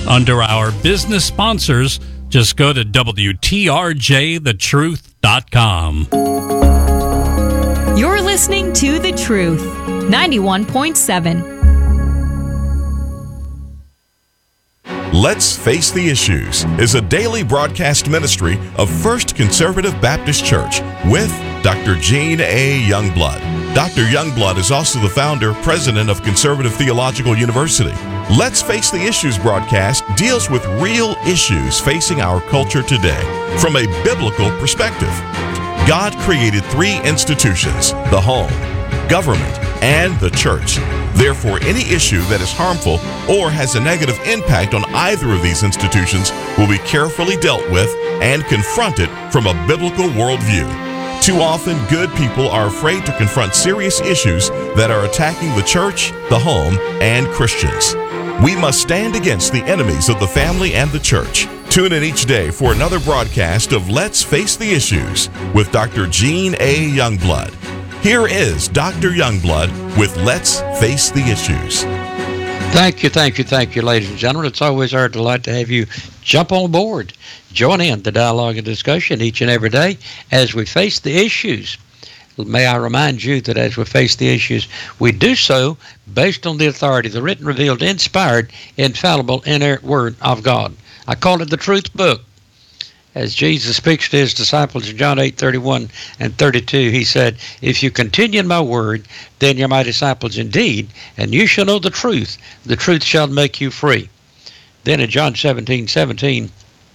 Under our business sponsors, just go to WTRJTheTruth.com. You're listening to The Truth, 91.7. Let's Face the Issues is a daily broadcast ministry of First Conservative Baptist Church with Dr. Gene A. Youngblood. Dr. Youngblood is also the founder, president of Conservative Theological University. Let's Face the Issues broadcast deals with real issues facing our culture today from a biblical perspective. God created three institutions: the home, government, and the church. Therefore, any issue that is harmful or has a negative impact on either of these institutions will be carefully dealt with and confronted from a biblical worldview. Too often, good people are afraid to confront serious issues that are attacking the church, the home, and Christians. We must stand against the enemies of the family and the church. Tune in each day for another broadcast of Let's Face the Issues with Dr. Gene A. Youngblood. Here is Dr. Youngblood with Let's Face the Issues. Thank you, ladies and gentlemen. It's always our delight to have you jump on board, join in the dialogue and discussion each and every day as we face the issues. May I remind you that as we face the issues, we do so based on the authority, the written, revealed, inspired, infallible, inerrant Word of God. I call it the Truth Book. As Jesus speaks to his disciples in John 8:31 and 32, he said, "If you continue in my word, then you're my disciples indeed, and you shall know the truth. The truth shall make you free." Then in John 17:17,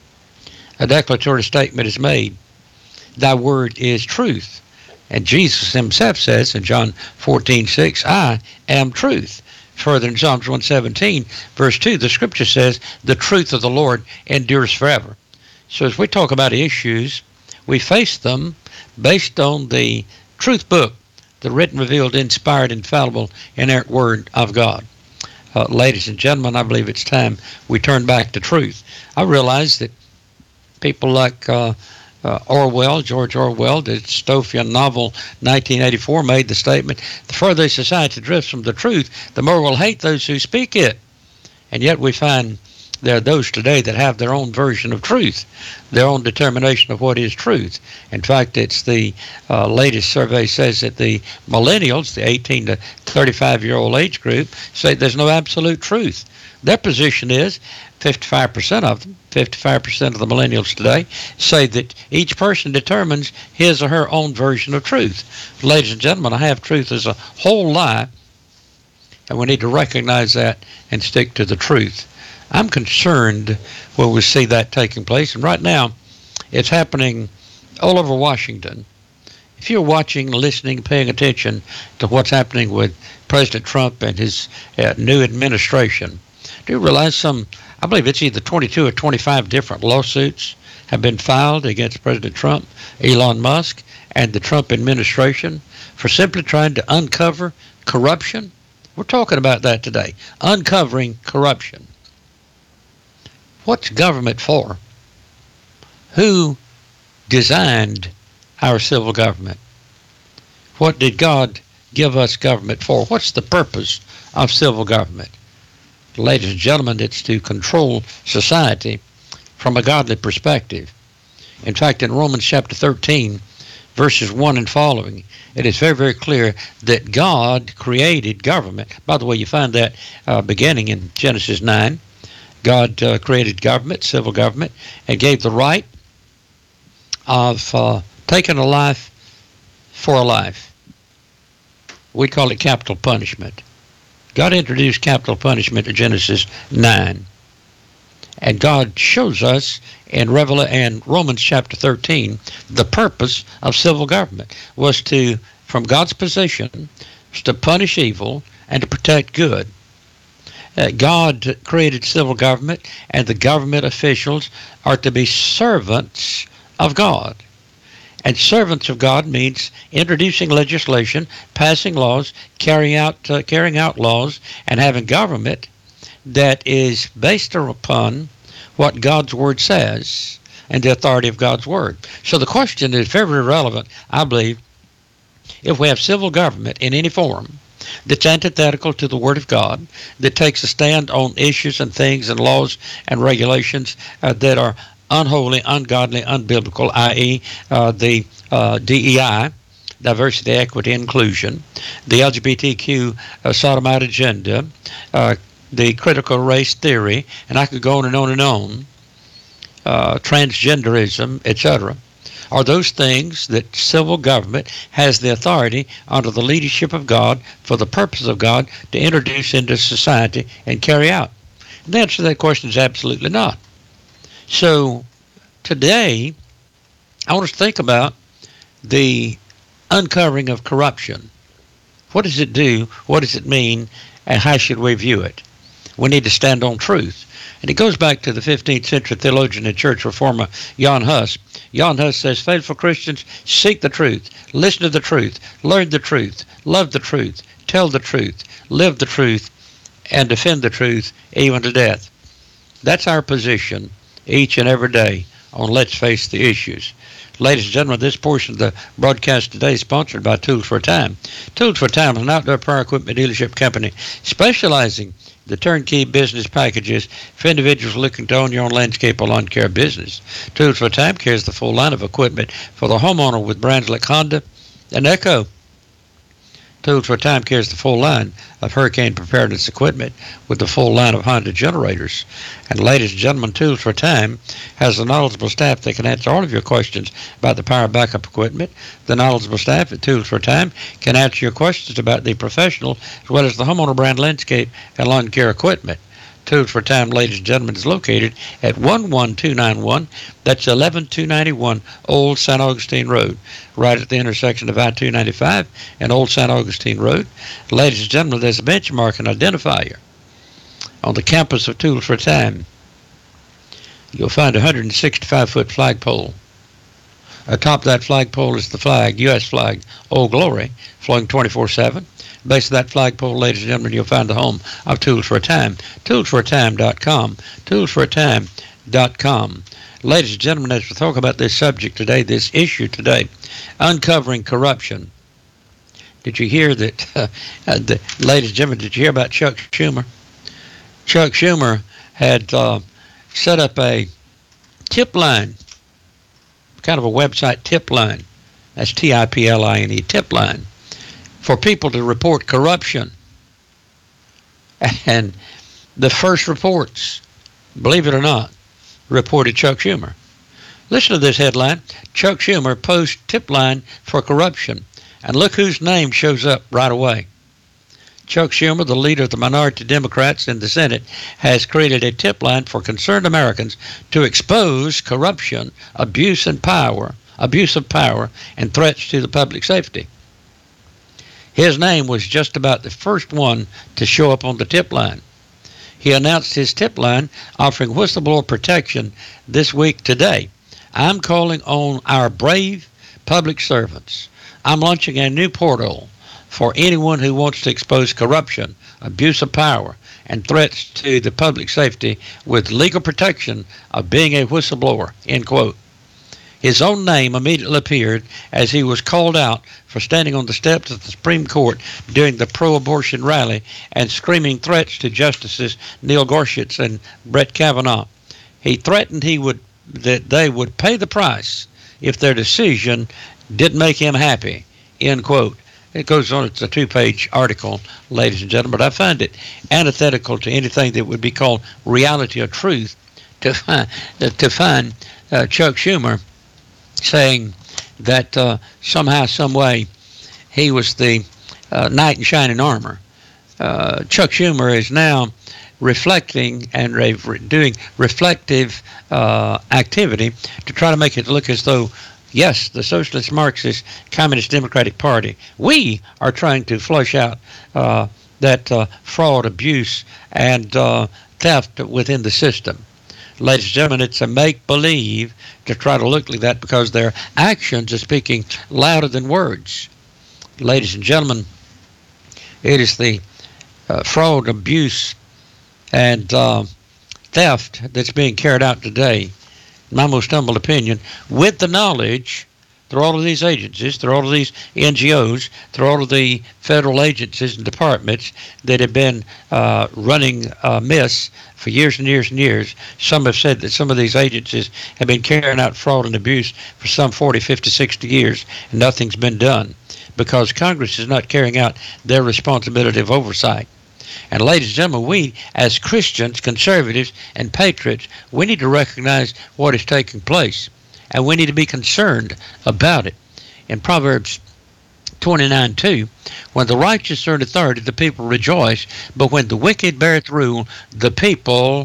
a declaratory statement is made. Thy word is truth. And Jesus himself says in John 14:6, I am truth. Further in Psalms 117, verse 2, the scripture says, the truth of the Lord endures forever. So as we talk about issues, we face them based on the Truth Book, the written, revealed, inspired, infallible, inerrant Word of God. Ladies and gentlemen, I believe it's time we turn back to truth. I realize that people like George Orwell, the dystopian novel 1984, made the statement, the further society drifts from the truth, the more we'll hate those who speak it. And yet we find there are those today that have their own version of truth, their own determination of what is truth. In fact, it's the latest survey says that the millennials, the 18 to 35-year-old age group, say there's no absolute truth. Their position is 55% of them, 55% of the millennials today, say that each person determines his or her own version of truth. Ladies and gentlemen, I have truth as a whole lie, and we need to recognize that and stick to the truth. I'm concerned when we see that taking place, and right now it's happening all over Washington. If you're watching, listening, paying attention to what's happening with President Trump and his new administration, do you realize I believe it's either 22 or 25 different lawsuits have been filed against President Trump, Elon Musk, and the Trump administration for simply trying to uncover corruption? We're talking about that today, uncovering corruption. What's government for? Who designed our civil government? What did God give us government for? What's the purpose of civil government? Ladies and gentlemen, it's to control society from a godly perspective. In fact, in Romans chapter 13, verses 1 and following, it is very, very clear that God created government. By the way, you find that beginning in Genesis 9. God created government, civil government, and gave the right of taking a life for a life. We call it capital punishment. God introduced capital punishment in Genesis 9. And God shows us in Romans chapter 13, the purpose of civil government was to, from God's position, was to punish evil and to protect good. God created civil government, and the government officials are to be servants of God. And servants of God means introducing legislation, passing laws, carrying out laws, and having government that is based upon what God's Word says and the authority of God's Word. So the question is very relevant, I believe, if we have civil government in any form, that's antithetical to the Word of God, that takes a stand on issues and things and laws and regulations that are unholy, ungodly, unbiblical, i.e., the DEI, diversity, equity, inclusion, the LGBTQ sodomite agenda, the critical race theory, and I could go on and on and on, transgenderism, etc., are those things that civil government has the authority under the leadership of God for the purpose of God to introduce into society and carry out? And the answer to that question is absolutely not. So today, I want us to think about the uncovering of corruption. What does it do? What does it mean? And how should we view it? We need to stand on truth. And it goes back to the 15th century theologian and church reformer Jan Hus. Jan Hus says, faithful Christians seek the truth, listen to the truth, learn the truth, love the truth, tell the truth, live the truth, and defend the truth even to death. That's our position each and every day on Let's Face the Issues. Ladies and gentlemen, this portion of the broadcast today is sponsored by Tools for a Time. Tools for a Time is an outdoor power equipment dealership company specializing the turnkey business packages for individuals looking to own your own landscape or lawn care business. Tools for a Time carries the full line of equipment for the homeowner with brands like Honda and Echo. Tools for a Time carries the full line of hurricane preparedness equipment with the full line of Honda generators. And ladies and gentlemen, Tools for a Time has a knowledgeable staff that can answer all of your questions about the power backup equipment. The knowledgeable staff at Tools for a Time can answer your questions about the professional as well as the homeowner brand landscape and lawn care equipment. Tools for a Time, ladies and gentlemen, is located at 11291. That's 11291 Old St. Augustine Road, right at the intersection of I-295 and Old St. Augustine Road. Ladies and gentlemen, there's a benchmark and identifier on the campus of Tools for a Time. You'll find a 165-foot flagpole. Atop that flagpole is the flag, U.S. flag, Old Glory, flowing 24/7. Base of that flagpole, ladies and gentlemen, you'll find the home of Tools for a Time, toolsforatime.com, toolsforatime.com. Ladies and gentlemen, as we talk about this subject today, this issue today, uncovering corruption, did you hear that, ladies and gentlemen, did you hear about Chuck Schumer? Chuck Schumer had set up a tip line, kind of a website tip line. That's TIPLINE, tip line, for people to report corruption. And the first reports, believe it or not, reported Chuck Schumer. Listen to this headline: Chuck Schumer posts tip line for corruption. And look whose name shows up right away. Chuck Schumer, the leader of the minority Democrats in the Senate, has created a tip line for concerned Americans to expose corruption, abuse of power, and threats to the public safety. His name was just about the first one to show up on the tip line. He announced his tip line offering whistleblower protection this week today. I'm calling on our brave public servants. I'm launching a new portal for anyone who wants to expose corruption, abuse of power, and threats to the public safety with legal protection of being a whistleblower, end quote. His own name immediately appeared as he was called out for standing on the steps of the Supreme Court during the pro-abortion rally and screaming threats to Justices Neil Gorsuch and Brett Kavanaugh. He threatened that they would pay the price if their decision didn't make him happy, end quote. It goes on, it's a 2-page article, ladies and gentlemen, but I find it antithetical to anything that would be called reality or truth to find Chuck Schumer saying that somehow, some way, he was the knight in shining armor. Chuck Schumer is now reflecting and doing reflective activity to try to make it look as though, yes, the Socialist, Marxist, Communist Democratic Party, we are trying to flush out that fraud, abuse, and theft within the system. Ladies and gentlemen, it's a make-believe to try to look like that because their actions are speaking louder than words. Ladies and gentlemen, it is the fraud, abuse, and theft that's being carried out today, in my most humble opinion, with the knowledge through all of these agencies, through all of these NGOs, through all of the federal agencies and departments that have been running amiss for years and years and years. Some have said that some of these agencies have been carrying out fraud and abuse for some 40, 50, 60 years, and nothing's been done because Congress is not carrying out their responsibility of oversight. And ladies and gentlemen, we as Christians, conservatives, and patriots, we need to recognize what is taking place, and we need to be concerned about it. In Proverbs 29:2, when the righteous are in authority, the people rejoice, but when the wicked beareth rule, the people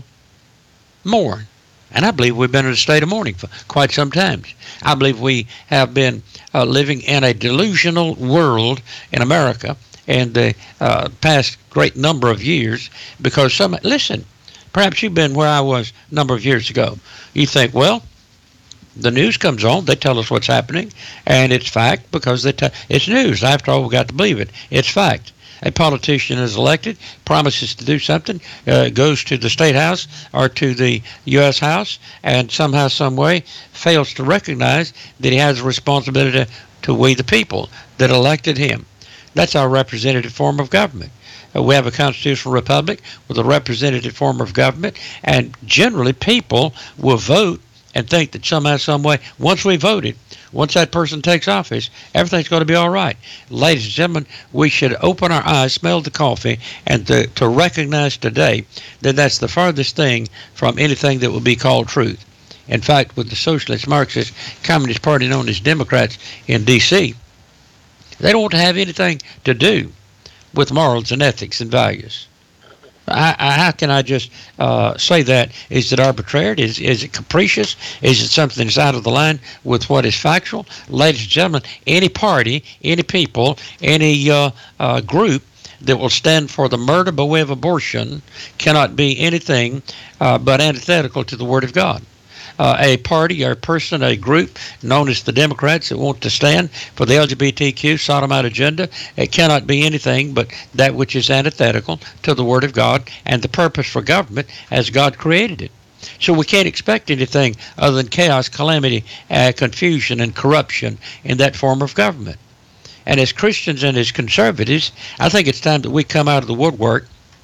mourn. And I believe we've been in a state of mourning for quite some time. I believe we have been living in a delusional world in America in the past great number of years because listen, perhaps you've been where I was a number of years ago. You think, well, the news comes on, they tell us what's happening, and it's fact because it's news. After all, we've got to believe it. It's fact. A politician is elected, promises to do something, goes to the State House or to the U.S. House, and somehow, some way, fails to recognize that he has a responsibility to we the people that elected him. That's our representative form of government. We have a constitutional republic with a representative form of government, and generally people will vote and think that somehow, some way, once we voted, once that person takes office, everything's going to be all right. Ladies and gentlemen, we should open our eyes, smell the coffee, and to recognize today that that's the farthest thing from anything that would be called truth. In fact, with the Socialist, Marxist, Communist Party known as Democrats in D.C., they don't want to have anything to do with morals and ethics and values. How can I just say that? Is it arbitrary? Is it capricious? Is it something that's out of the line with what is factual? Ladies and gentlemen, any party, any people, any group that will stand for the murder by way of abortion cannot be anything but antithetical to the Word of God. A party or a person, a group known as the Democrats that want to stand for the LGBTQ sodomite agenda, it cannot be anything but that which is antithetical to the Word of God and the purpose for government as God created it. So we can't expect anything other than chaos, calamity, confusion, and corruption in that form of government. And as Christians and as conservatives, I think it's time that we come out of the woodwork.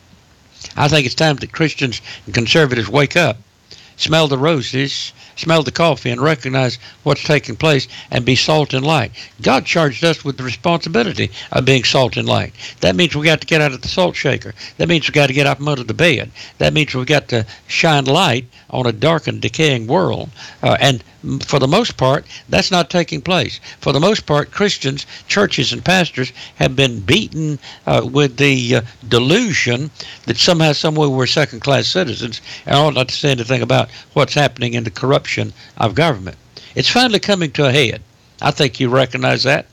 I think it's time that Christians and conservatives wake up, smell the roses, smell the coffee, and recognize what's taking place and be salt and light. God charged us with the responsibility of being salt and light. That means we got to get out of the salt shaker. That means we got to get up from under the bed. That means we got to shine light on a dark and decaying world. And for the most part, that's not taking place. For the most part, Christians, churches, and pastors have been beaten with the delusion that somehow, some way, we're second-class citizens and ought not to say anything about what's happening in the corruption of government. It's finally coming to a head. I think you recognize that.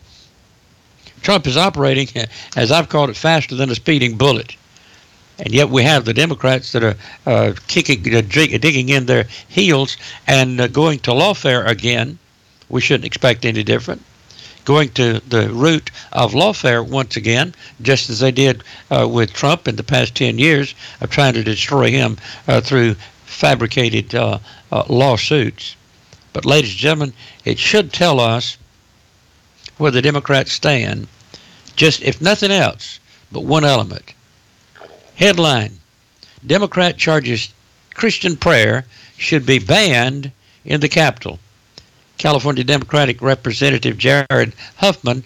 Trump is operating, as I've called it, faster than a speeding bullet. And yet we have the Democrats that are digging in their heels and going to lawfare again. We shouldn't expect any different. Going to the root of lawfare once again, just as they did with Trump in the past 10 years of trying to destroy him through fabricated lawsuits. But ladies and gentlemen, it should tell us where the Democrats stand, just if nothing else but one element. Headline: Democrat charges Christian prayer should be banned in the Capitol. California Democratic Representative Jared Huffman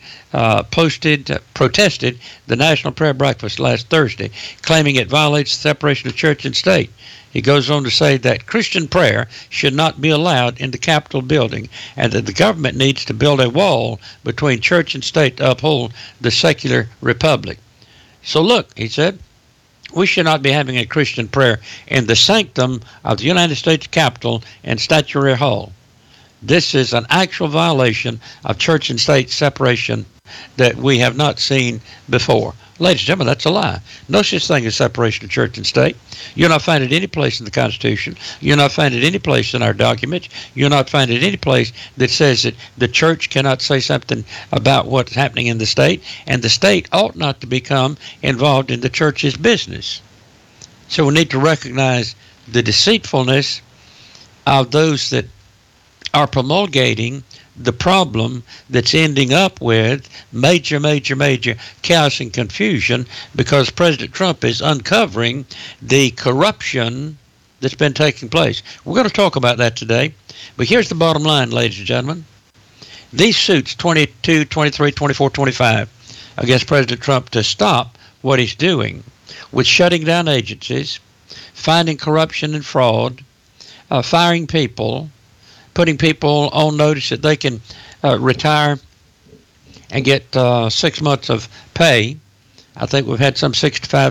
protested the National Prayer Breakfast last Thursday, claiming it violates the separation of church and state. He goes on to say that Christian prayer should not be allowed in the Capitol building and that the government needs to build a wall between church and state to uphold the secular republic. So look, he said, we should not be having a Christian prayer in the sanctum of the United States Capitol and Statuary Hall. This is an actual violation of church and state separation that we have not seen before. Ladies and gentlemen, that's a lie. No such thing as separation of church and state. You'll not find it any place in the Constitution. You'll not find it any place in our documents. You'll not find it any place that says that the church cannot say something about what's happening in the state, and the state ought not to become involved in the church's business. So we need to recognize the deceitfulness of those that are promulgating the problem that's ending up with major chaos and confusion because President Trump is uncovering the corruption that's been taking place. We're going to talk about that today. But here's the bottom line, ladies and gentlemen. These suits, 22, 23, 24, 25, against President Trump to stop what he's doing with shutting down agencies, finding corruption and fraud, firing people, putting people on notice that they can retire and get 6 months of pay. I think we've had some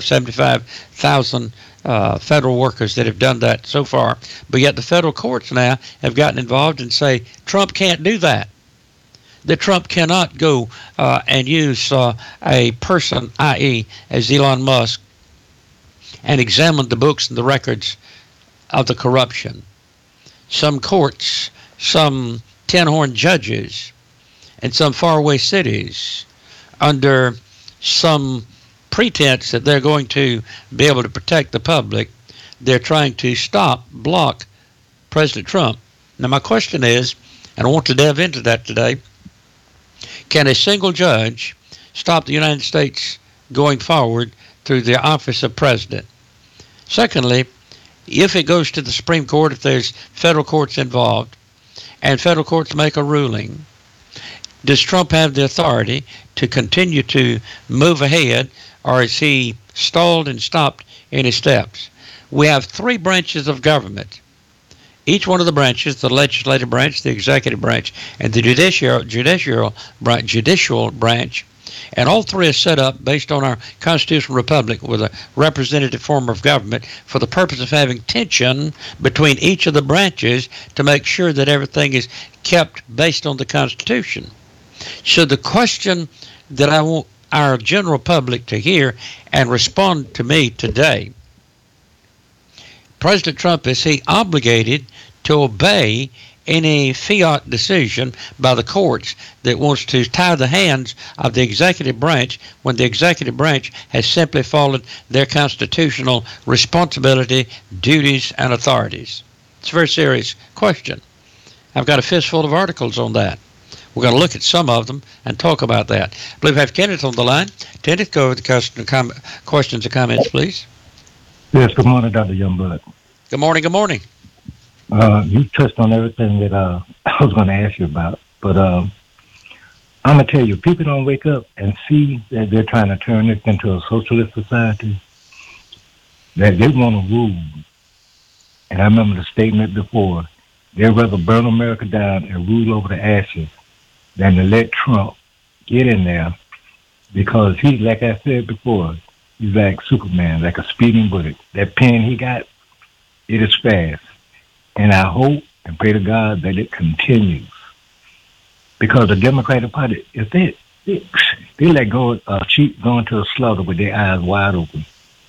75,000 federal workers that have done that so far. But yet the federal courts now have gotten involved and say Trump can't do that. That Trump cannot go and use a person, i.e., as Elon Musk, and examine the books and the records of the corruption. Some courts, some tin-horn judges in some faraway cities, under some pretense that they're going to be able to protect the public, they're trying to block President Trump. Now, my question is, and I want to delve into that today, can a single judge stop the United States going forward through the office of president? Secondly, if it goes to the Supreme Court, if there's federal courts involved, and federal courts make a ruling, does Trump have the authority to continue to move ahead, or is he stalled and stopped in his steps? We have three branches of government. Each one of the branches, the legislative branch, the executive branch, and the judicial branch, and all three are set up based on our constitutional republic with a representative form of government for the purpose of having tension between each of the branches to make sure that everything is kept based on the Constitution. So the question that I want our general public to hear and respond to me today, President Trump, is he obligated to obey any fiat decision by the courts that wants to tie the hands of the executive branch when the executive branch has simply followed their constitutional responsibility, duties, and authorities? It's a very serious question. I've got a fistful of articles on that. We're going to look at some of them and talk about that. I believe I have Kenneth on the line. Kenneth, go over the questions and comments, please. Yes, good morning, Dr. Youngblood. Good morning, good morning. You touched on everything that I was going to ask you about, but I'm going to tell you, people don't wake up and see that they're trying to turn this into a socialist society, that they want to rule. And I remember the statement before, they'd rather burn America down and rule over the ashes than to let Trump get in there, because he's, like I said before, he's like Superman, like a speeding bullet. That pen he got, it is fast. And I hope and pray to God that it continues. Because the Democratic Party, if they let go of sheep going to a slaughter with their eyes wide open,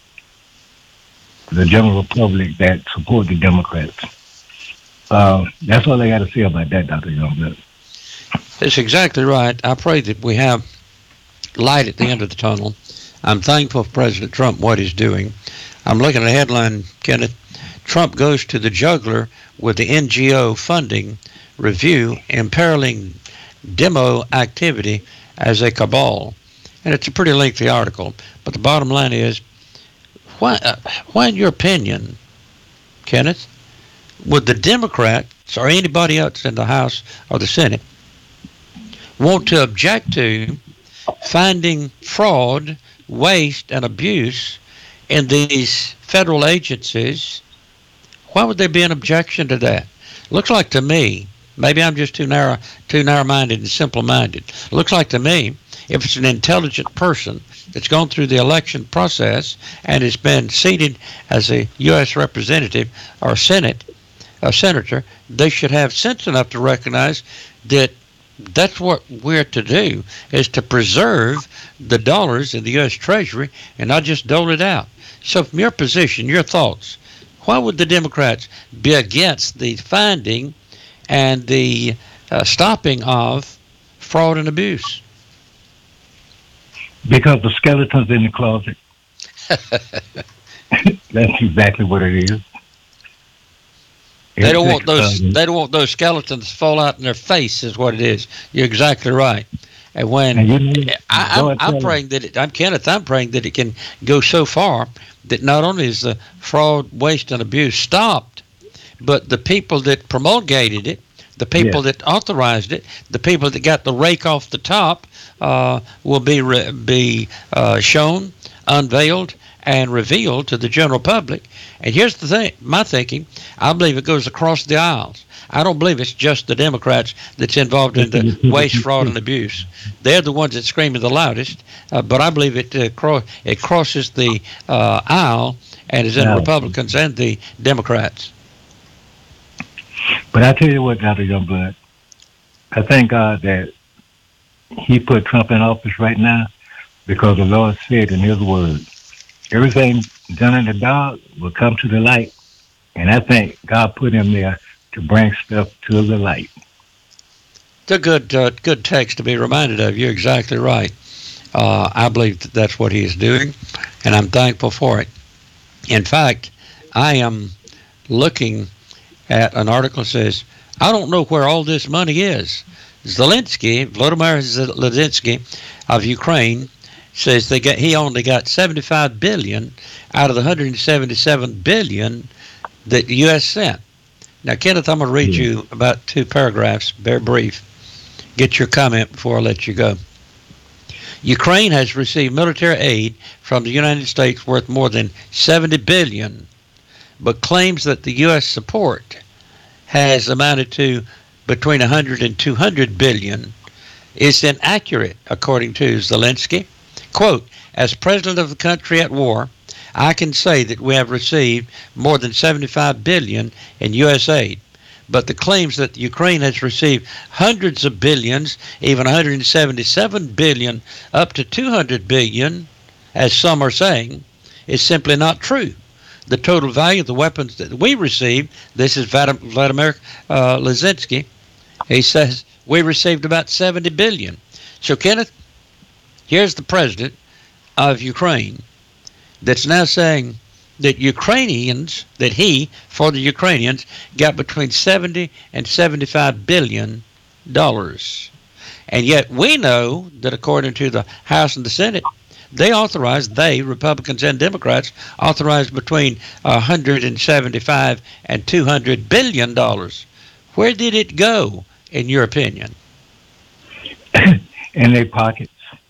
the general public that support the Democrats. That's all I got to say about that, Dr. Youngblood. That's exactly right. I pray that we have light at the end of the tunnel. I'm thankful for President Trump, what he's doing. I'm looking at a headline, Kenneth. Trump goes to the juggler with the NGO funding review, imperiling demo activity as a cabal. And it's a pretty lengthy article. But the bottom line is, why in your opinion, Kenneth, would the Democrats or anybody else in the House or the Senate want to object to finding fraud, waste, and abuse in these federal agencies? Why would there be an objection to that? Looks like to me, maybe I'm just too narrow-minded and simple-minded. Looks like to me, if it's an intelligent person that's gone through the election process and has been seated as a U.S. representative or senator, they should have sense enough to recognize that that's what we're to do, is to preserve the dollars in the U.S. Treasury and not just dole it out. So from your position, your thoughts, why would the Democrats be against the finding and the stopping of fraud and abuse? Because the skeleton's in the closet. That's exactly what it is. They don't want those. They don't want those skeletons to fall out in their face. Is what it is. You're exactly right. And when I'm praying that I'm Kenneth, I'm praying that it can go so far that not only is the fraud, waste, and abuse stopped, but the people that promulgated it, the people that authorized it, the people that got the rake off the top, will be shown, unveiled, and revealed to the general public. And here's the thing, my thinking, I believe it goes across the aisles. I don't believe it's just the Democrats that's involved in the waste, fraud, and abuse. They're the ones that scream the loudest, but I believe it crosses the aisle and is in the Republicans and the Democrats. But I tell you what, Dr. Youngblood, I thank God that he put Trump in office right now because the Lord said in his word, everything done in the dark will come to the light. And I think God put him there to bring stuff to the light. It's a good text to be reminded of. You're exactly right. I believe that's what he is doing, and I'm thankful for it. In fact, I am looking at an article that says, I don't know where all this money is. Volodymyr Zelensky of Ukraine says he only got $75 billion out of the $177 billion that the U.S. sent. Now, Kenneth, I'm going to read you about 2 paragraphs, very brief. Get your comment before I let you go. Ukraine has received military aid from the United States worth more than $70 billion, but claims that the U.S. support has amounted to between $100 and $200 billion is inaccurate, according to Zelensky. Quote, as president of the country at war, I can say that we have received more than $75 billion in U.S. aid, but the claims that Ukraine has received hundreds of billions, even $177 billion, up to $200 billion, as some are saying, is simply not true. The total value of the weapons that we received, this is Volodymyr Zelensky, he says we received about $70 billion. So, Kenneth, here's the president of Ukraine that's now saying that for the Ukrainians, got between $70 and $75 billion. And yet we know that according to the House and the Senate, Republicans and Democrats, authorized between $175 and $200 billion. Where did it go, in your opinion? In their pockets.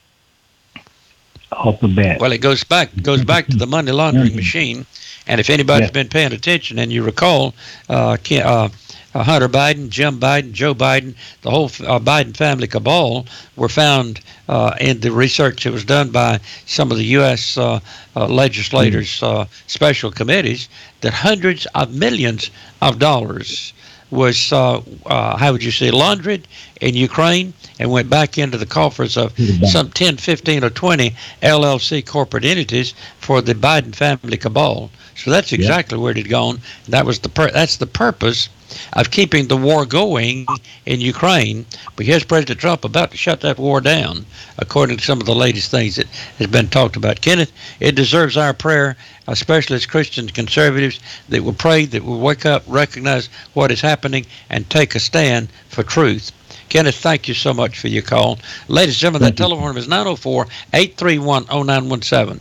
Off the bat. Well, it goes back to the money laundering machine. And if anybody's been paying attention, and you recall, Hunter Biden, Jim Biden, Joe Biden, the whole Biden family cabal were found in the research that was done by some of the U.S. Legislators' special committees, that hundreds of millions of dollars was, laundered in Ukraine and went back into the coffers of some 10, 15, or 20 LLC corporate entities for the Biden family cabal. So that's exactly where it had gone. That's the purpose of keeping the war going in Ukraine. But here's President Trump about to shut that war down, according to some of the latest things that has been talked about. Kenneth, it deserves our prayer, especially as Christian conservatives, that will pray, that will wake up, recognize what is happening, and take a stand for truth. Kenneth, thank you so much for your call. Ladies and gentlemen, that telephone number is 904-831-0917.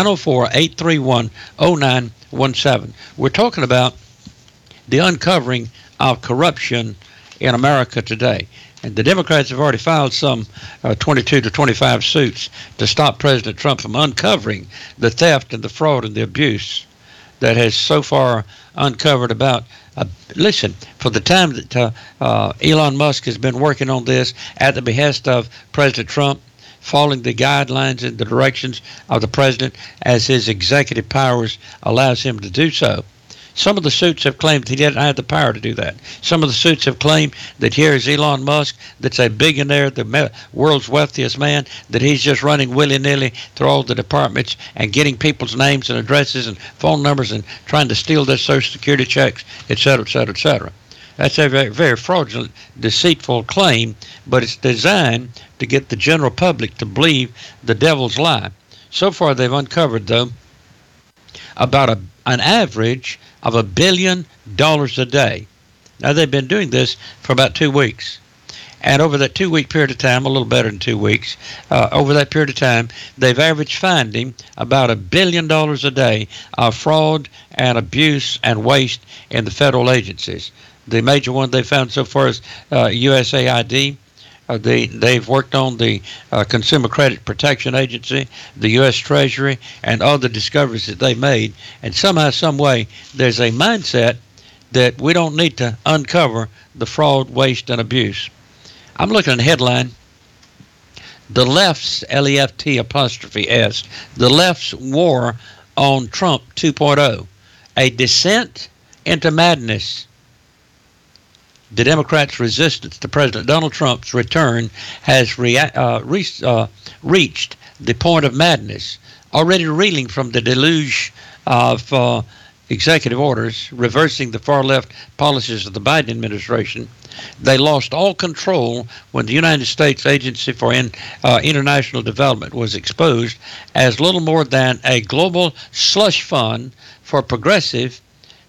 904-831-0917. We're talking about the uncovering of corruption in America today. And the Democrats have already filed some 22 to 25 suits to stop President Trump from uncovering the theft and the fraud and the abuse that has so far uncovered about, for the time that Elon Musk has been working on this at the behest of President Trump, following the guidelines and the directions of the president as his executive powers allows him to do so. Some of the suits have claimed that he didn't have the power to do that. Some of the suits have claimed that here is Elon Musk, that's a billionaire, the world's wealthiest man, that he's just running willy-nilly through all the departments and getting people's names and addresses and phone numbers and trying to steal their Social Security checks, et cetera, et cetera, et cetera. That's a very, very fraudulent, deceitful claim, but it's designed to get the general public to believe the devil's lie. So far, they've uncovered, though, about an average of $1 billion a day. Now, they've been doing this for about 2 weeks. And over that 2-week period of time, a little better than 2 weeks, over that period of time, they've averaged finding about $1 billion a day of fraud and abuse and waste in the federal agencies. The major one they found so far is USAID. They've worked on the Consumer Credit Protection Agency, the U.S. Treasury, and all the discoveries that they made. And somehow, some way, there's a mindset that we don't need to uncover the fraud, waste, and abuse. I'm looking at a headline, the left's, L-E-F-T apostrophe S, the left's war on Trump 2.0, a descent into madness. The Democrats' resistance to President Donald Trump's return has reached the point of madness, already reeling from the deluge of executive orders, reversing the far-left policies of the Biden administration. They lost all control when the United States Agency for International Development was exposed as little more than a global slush fund for progressive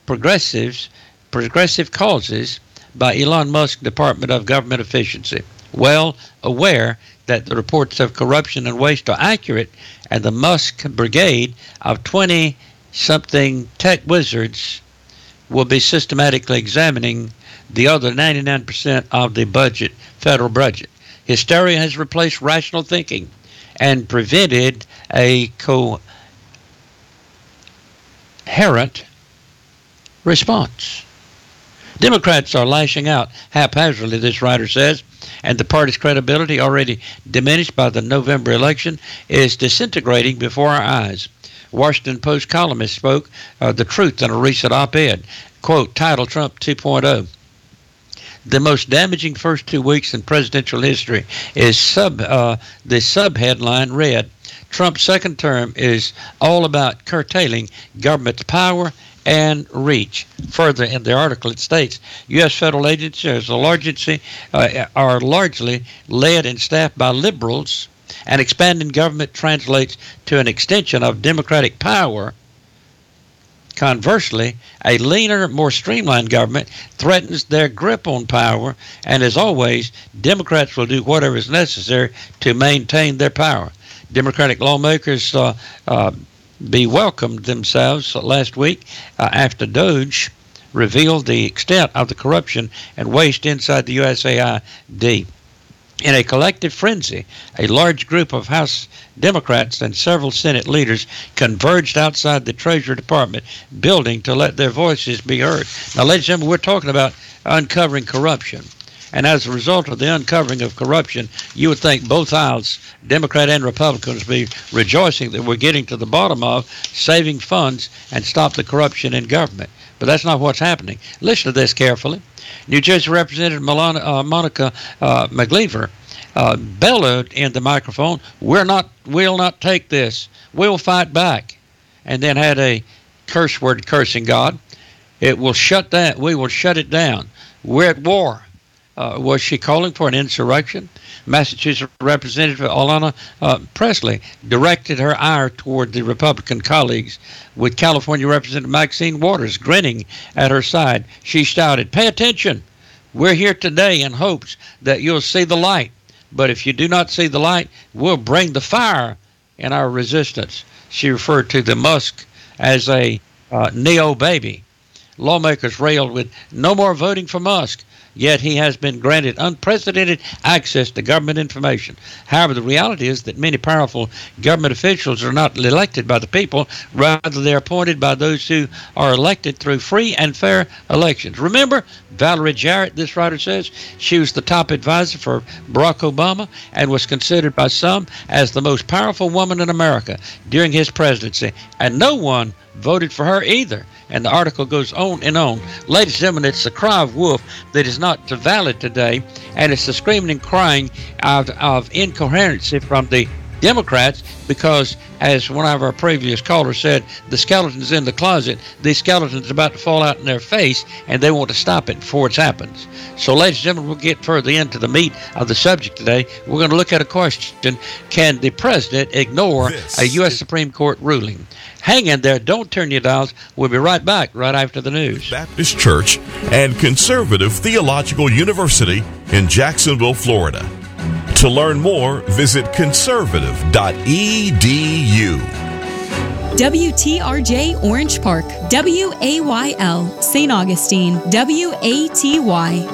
causes by Elon Musk's Department of Government Efficiency. Well aware that the reports of corruption and waste are accurate, and the Musk brigade of 20-something tech wizards will be systematically examining the other 99% of the federal budget. Hysteria has replaced rational thinking and prevented a coherent response. Democrats are lashing out haphazardly, this writer says, and the party's credibility, already diminished by the November election, is disintegrating before our eyes. Washington Post columnist spoke the truth in a recent op-ed, quote, titled Trump 2.0. The most damaging first 2 weeks in presidential history is the sub-headline read, Trump's second term is all about curtailing government's power and reach. Further in the article, it states, U.S. federal agencies are largely led and staffed by liberals, and expanding government translates to an extension of democratic power. Conversely, a leaner, more streamlined government threatens their grip on power, and as always, Democrats will do whatever is necessary to maintain their power. Democratic lawmakers welcomed themselves last week after DOJ revealed the extent of the corruption and waste inside the USAID. In a collective frenzy, a large group of House Democrats and several Senate leaders converged outside the Treasury Department building to let their voices be heard. Now, ladies and gentlemen, we're talking about uncovering corruption. And as a result of the uncovering of corruption, you would think both aisles, Democrat and Republicans, be rejoicing that we're getting to the bottom of saving funds and stop the corruption in government. But that's not what's happening. Listen to this carefully. New Jersey Representative Monica McGleaver bellowed in the microphone, we'll not take this. We'll fight back. And then had a curse word cursing God. We will shut it down. We're at war. Was she calling for an insurrection? Massachusetts Representative Alana Presley directed her ire toward the Republican colleagues, with California Representative Maxine Waters grinning at her side. She shouted, pay attention. We're here today in hopes that you'll see the light. But if you do not see the light, we'll bring the fire in our resistance. She referred to the Musk as a neo-baby. Lawmakers railed with no more voting for Musk. Yet he has been granted unprecedented access to government information. However, the reality is that many powerful government officials are not elected by the people. Rather, they're appointed by those who are elected through free and fair elections. Remember Valerie Jarrett, this writer says? She was the top advisor for Barack Obama and was considered by some as the most powerful woman in America during his presidency. And no one voted for her either. And the article goes on and on. Ladies and gentlemen, it's the cry of wolf that is not valid today, and it's the screaming and crying of incoherency from the Democrats because, as one of our previous callers said, the skeleton's in the closet. These skeletons are about to fall out in their face, and they want to stop it before it happens. So, ladies and gentlemen, we'll get further into the meat of the subject today. We're going to look at a question: can the president ignore a U.S. Supreme Court ruling? Hang in there. Don't turn your dials. We'll be right back right after the news. Baptist Church and Conservative Theological University in Jacksonville, Florida. To learn more, visit conservative.edu. WTRJ Orange Park, WAYL St. Augustine, WATY